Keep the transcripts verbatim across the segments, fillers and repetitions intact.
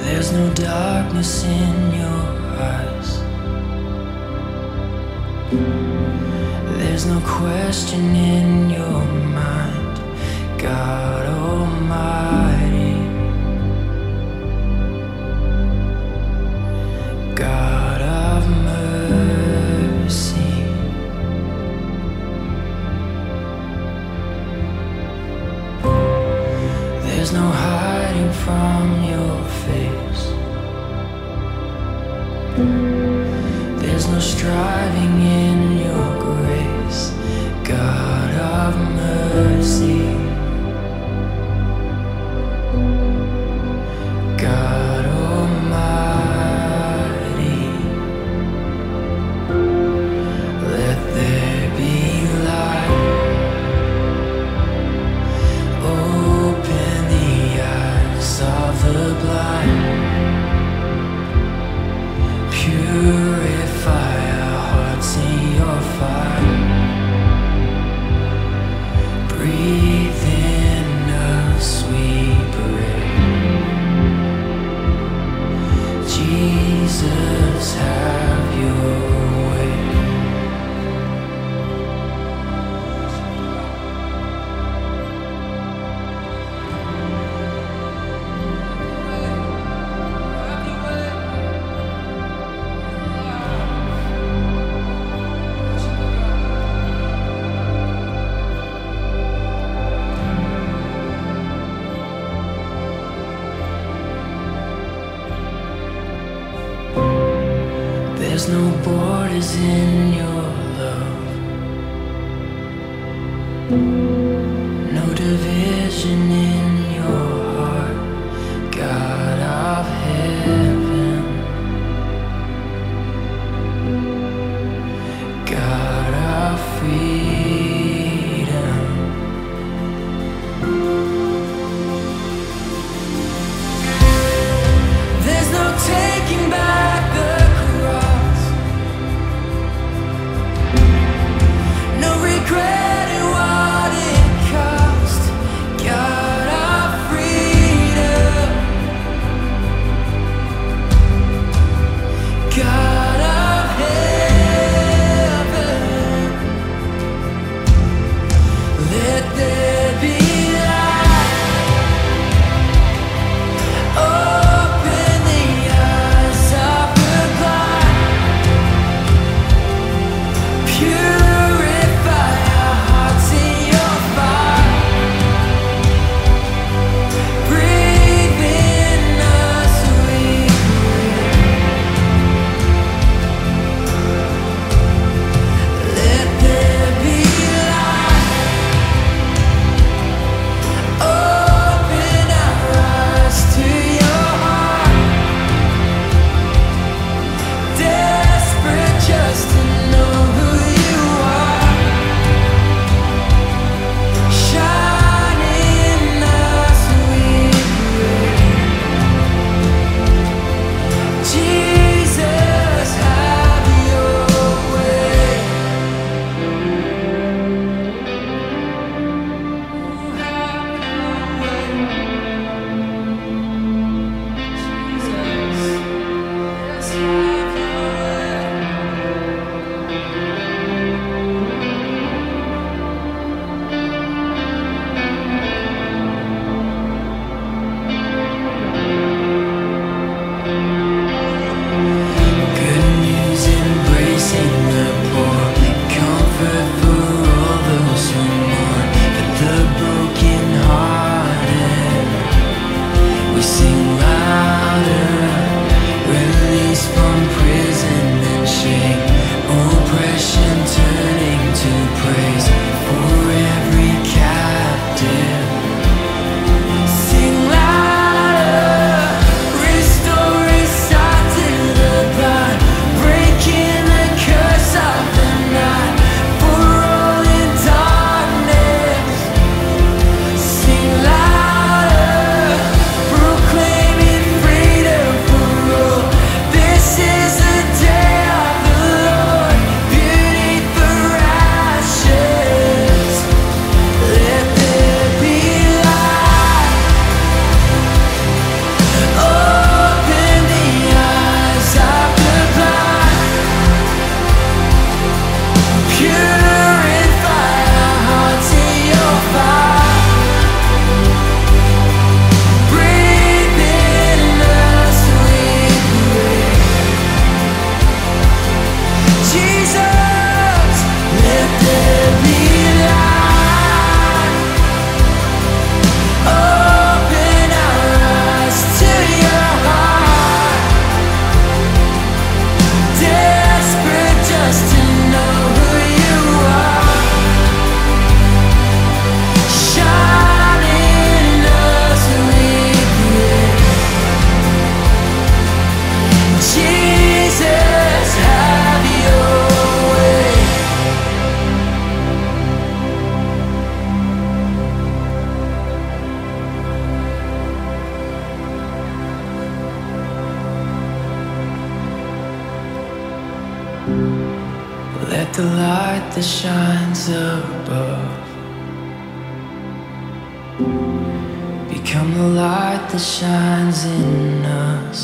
There's no darkness in your eyes. There's no question in your mind, God Almighty, God of mercy. There's no hiding from your face. There's no striving in your grace, God of mercy, God Almighty. Let there be light. Open the eyes of the blind. Purify our hearts in your fire. Breathe in a sweet breath. Jesus, have your way. There's no borders in your love, no division in your heart, God of heaven, God of freedom. There's no taking back the cross. the light that shines above. Become the light that shines in us.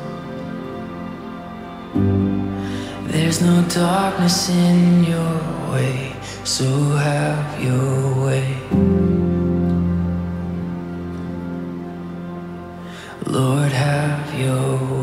There's no darkness in your way, so have your way. Lord, have your way.